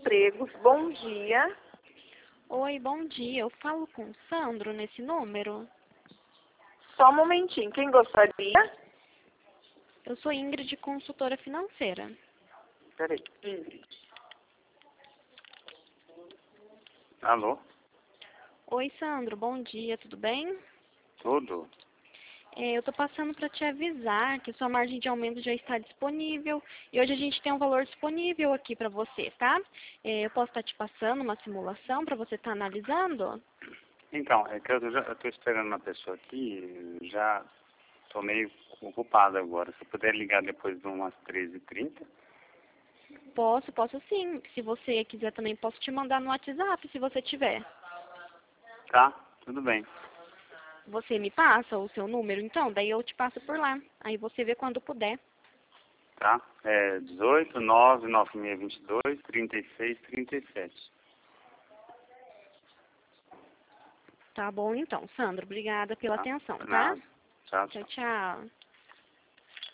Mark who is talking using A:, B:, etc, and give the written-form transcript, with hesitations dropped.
A: Empregos. Bom dia.
B: Oi, bom dia. Eu falo com o Sandro nesse número?
A: Só um momentinho. Quem gostaria?
B: Eu sou Ingrid, consultora financeira.
A: Peraí, Ingrid.
C: Alô?
B: Oi, Sandro, bom dia, tudo bem?
C: Tudo?
B: Eu estou passando para te avisar que sua margem de aumento já está disponível e hoje a gente tem um valor disponível aqui para você, tá? Eu posso estar te passando uma simulação para você estar analisando?
C: Então, é que eu estou esperando uma pessoa aqui, já estou meio ocupado agora. Se eu puder ligar depois de umas 13h30.
B: Posso sim. Se você quiser também posso te mandar no WhatsApp se você tiver.
C: Tá? Tudo bem.
B: Você me passa o seu número então? Daí eu te passo por lá. Aí você vê quando puder.
C: Tá? É 18 99622 3637.
B: Tá bom então, Sandro. Obrigada pela
C: Tá?
B: atenção,
C: Por
B: tá?
C: nada. Tchau,
B: Tchau,
C: tchau.
B: tchau.